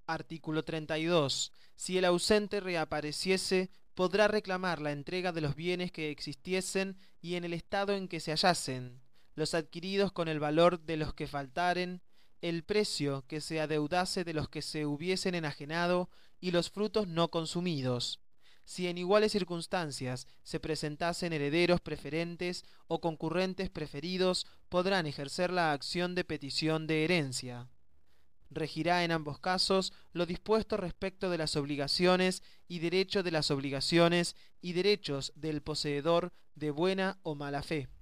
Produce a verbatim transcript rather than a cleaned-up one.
Artículo treinta y dos. Si el ausente reapareciese, podrá reclamar la entrega de los bienes que existiesen y en el estado en que se hallasen, los adquiridos con el valor de los que faltaren, el precio que se adeudase de los que se hubiesen enajenado y los frutos no consumidos. Si en iguales circunstancias se presentasen herederos preferentes o concurrentes preferidos, podrán ejercer la acción de petición de herencia. Regirá en ambos casos lo dispuesto respecto de las obligaciones y derecho de las obligaciones y derechos del poseedor de buena o mala fe.